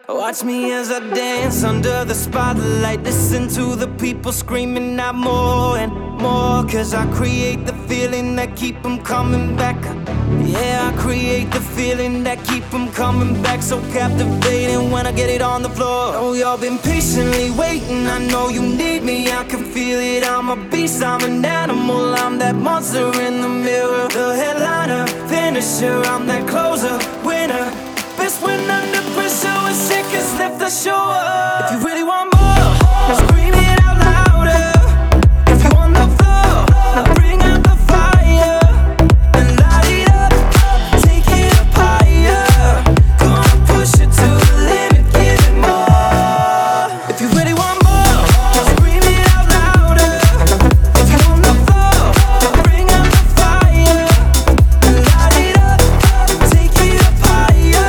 Watch me as I dance under the spotlight. Listen to the people screaming out more and more. Cause I create the feeling that keep them coming back. Yeah, I create the feeling that keep them coming back. So captivating when I get it on the floor. Oh, y'all been patiently waiting. I know you need me, I can feel it. I'm a beast, I'm an animal. I'm that monster in the mirror. The headliner, finisher, I'm that closer, winner. Best when under pressure, when seconds left the show up. If you really want more, scream it out louder. If you on the floor, now bring out the fire and light it up, take it up higher. Gonna push it to the limit, give it more. If you really want more, scream it out louder. If you on the floor, now bring out the fire and light it up, take it up higher.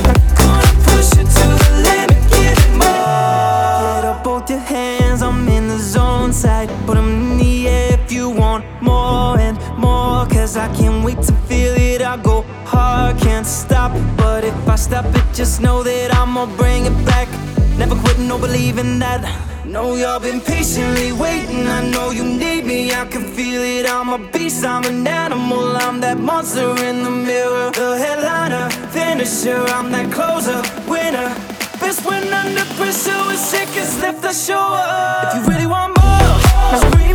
Put them in the air if you want more and more. Cause I can't wait to feel it. I go hard, can't stop. But if I stop it, just know that I'ma bring it back. Never quitting, no believing that. Know y'all been patiently waiting. I know you need me, I can feel it. I'm a beast, I'm an animal. I'm that monster in the mirror. The headliner, finisher, I'm that closer, winner. Best when under pressure, with seconds left I show up. If you really want more, scream